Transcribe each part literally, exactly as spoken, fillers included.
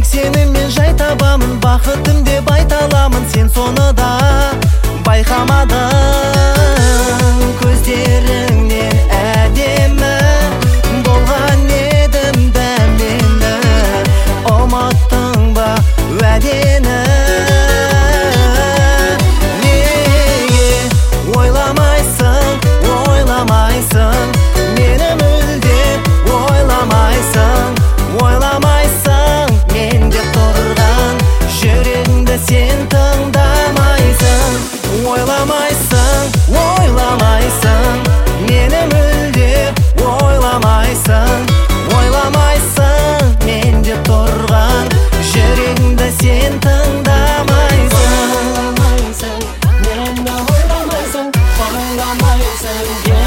сеніммен жай табамын, бақытым деп айта аламын. Сен соны да байқамадың. Көздеріңнен әдемі болған едім дәмені, ұмыттың ба уәдені? Неге ойламайсың, ойламайсың, мені мүлде ойламайсың, ойламайсың, мен деп тұрған жүрегіңді сен тыңдамайсың. Ойламайсың, ойламайсың, мені мүлде ойламайсың, ойламайсың, мен деп тұрған жүрегіңді сен тыңдамайсың. Мені ойламайсың, ойламайсың,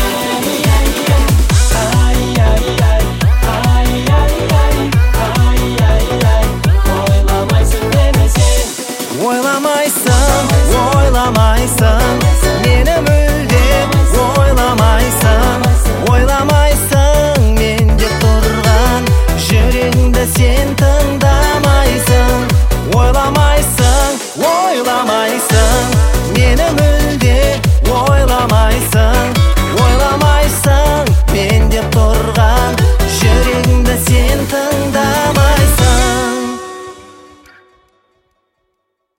ойламайсың, ойламайсың, мені мүлде ойламайсың, ойламайсың, мен деп тұрған жүрегіңді сен тыңдамайсың. Ойламайсың, ойламайсың, мені мүлде